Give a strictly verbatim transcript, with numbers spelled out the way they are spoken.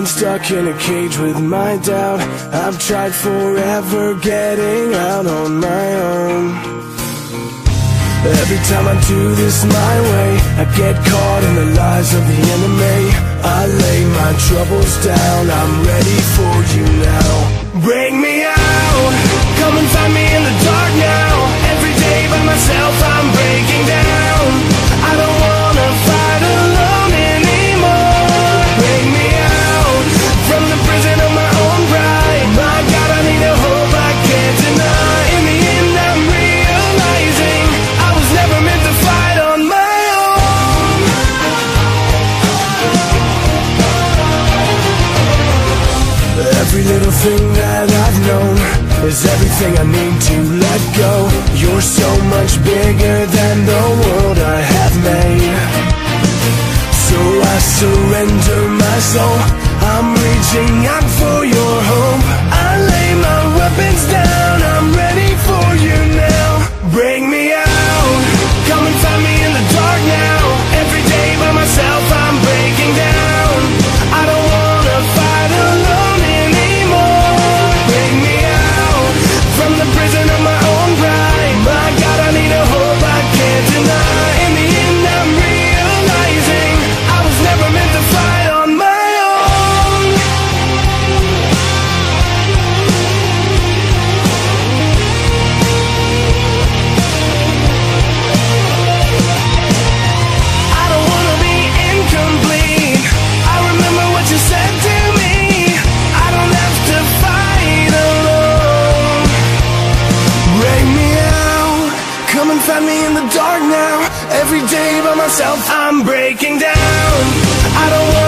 stuck in a cage with my doubt. I've tried forever getting out on my own. Every time I do this my way, I get caught in the lies of the enemy. I lay my troubles down, I'm ready for you now. Bring me out, come and find me in the dark now. Every day by myself I'm breaking down. I don't wanna fight alone anymore. Bring me out, from the prison of my own pride. My God, I need a hope I can't deny. In the end I'm realizing I was never meant to fight on my own. Every little thing that I've known is everything I need to let go. You're so much bigger than the world I have made. So I surrender my soul, I'm reaching out for your hope. I lay my weapons down, I'm ready for you now. Bring me out, come and find me in the dark now. Every day by myself I'm breaking down. I don't wanna fight alone anymore. Bring me out, from the prison of my own pride. My God, I need a hope I can't deny. In the end I'm realizing I was never meant to fight on my own. I don't wanna be incomplete. I remember what you said to me. I don't have to fight alone. Bring me out, come and find me in the dark now. Every day by myself I'm breaking down. I don't want